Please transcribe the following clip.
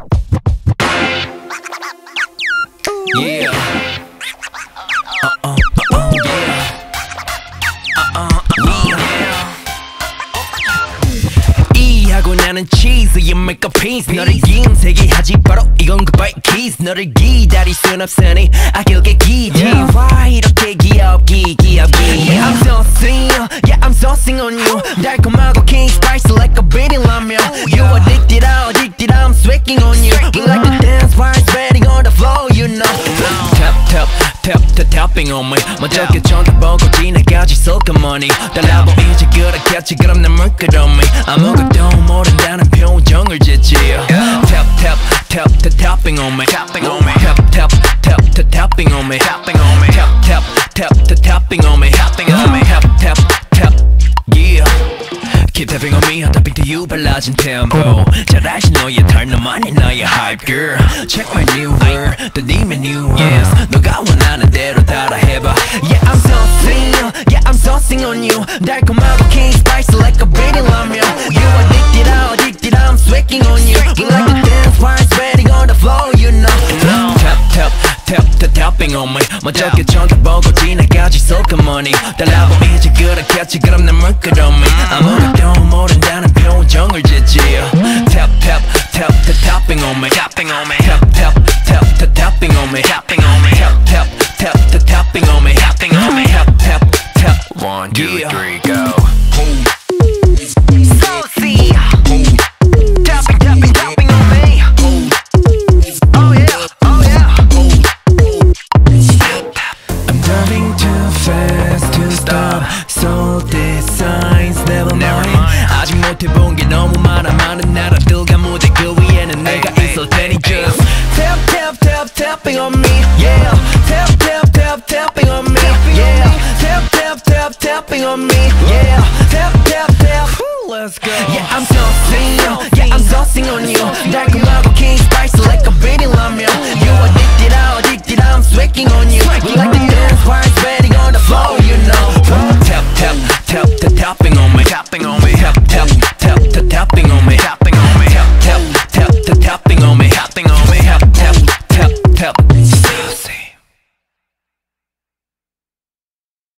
Yeah. 이하고 나는 cheese You make a piece 너를 인색이 하지 바로 이건 goodbye kiss 너를 기다릴 순 없으니 악역의 기지 Why 이렇게 귀엽기 Yeah I'm so single Yeah I'm so single on you 달콤하고 king spice like a beating ramen You addicted I'm sweating on you We like to dance while sweating on the floor you know tapping on me 먼저 쳐다보고 지나가지 소금머니 달라보이지 그렇겠지 그럼 난 물끄러미 아무것도 모른다는 표정을 짓지 tapping on me tapping on me tapping on me tapping on me tapping on me tapping on me yeah Keep tapping on me, I'm tapping to you 빨라진 tempo 잘 알지 너의 털 너만이 나의 hype girl Check my new word, the demon new yes 너가 원하는 대로 따라해봐 Yeah I'm so single, yeah I'm so single on you 달콤하고 king spice like a beating ramen You addicted, I'm sweating on you We like to dance while sweating on the floor you know tapping on me 먼저 쳐다보고 지나가지 소금머니 달라보이지 그렇겠지 그럼 난 물끄러미 아무것도 모른다는 표정을 짓지 tapping on me tapping on me tapping on me tapping on me tapping on me tapping on me 1, 2, 3 go Saucy tapping on me Oh yeah I'm driving too fast to stop So these signs never mind 아직 못해본 게 너무 많은 나라들과 무대 그 위에는 내가 있을 테니 just tapping on me yeah tapping on me yeah tapping on me yeah